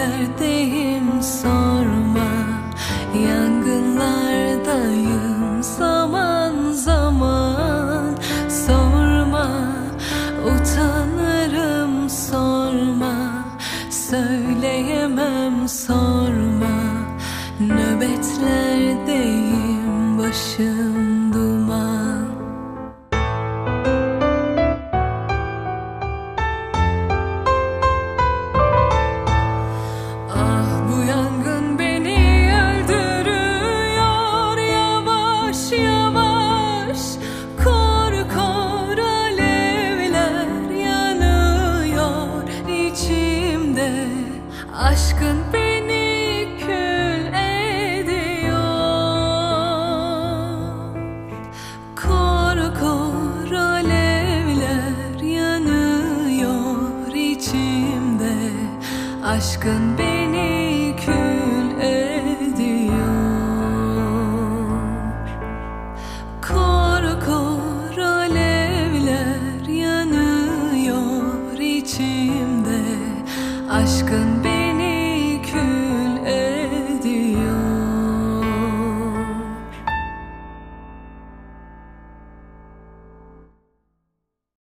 alevlerdeyim sorma, yangınlardayım zaman zaman. Sorma, utanırım sorma, söyleyemem sorma. Nöbetlerdeyim, başım duman. Ah, bu yangın beni öldürüyor yavaş yavaş. Kor kor alevler yanıyor içimde. Aşkın beni kül ediyor. Kor kor alevler yanıyor içimde. Aşkın beni kül ediyor. Kor kor alevler yanıyor içimde. Aşkın beni